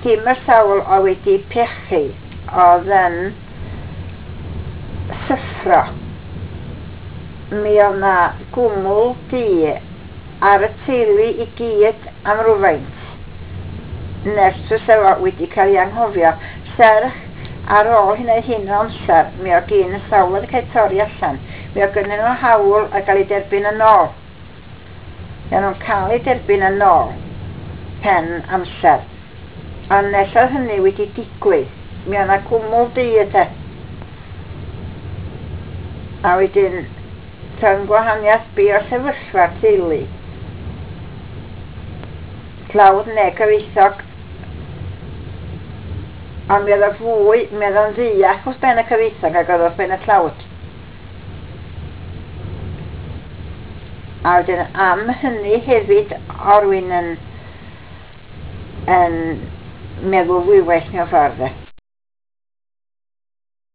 dim y sawl o wedi pechu oedd yn syffro. Mi oedd na gwmwl du ar y teulu i gyd am rwfaint. Nersus efo wedi cael ei anghofio serch ar ôl hyn o amser mi oedd gyn y sawl wedi cael ei torri allan. Mi oedd gynnyn nhw hawl a gael ei derbyn yn ôl. Ia nhw'n cael ei derbyn yn ôl pen amser. Ond nes oedd hynny wedi digwydd, mi oedd na gwmwl du yde. A wedyn, rhwng gwahaniaeth bu o sefyllfa teulu. Tlawd neu cyfeithog, ond mi oedd o fwy, mi oedd o'n ddiach wrth ben y cyfeithog ac oedd wrth ben y tlawd. A wedyn am hynny hefyd o rywun yn meddwl fwywaith mewn ffordd.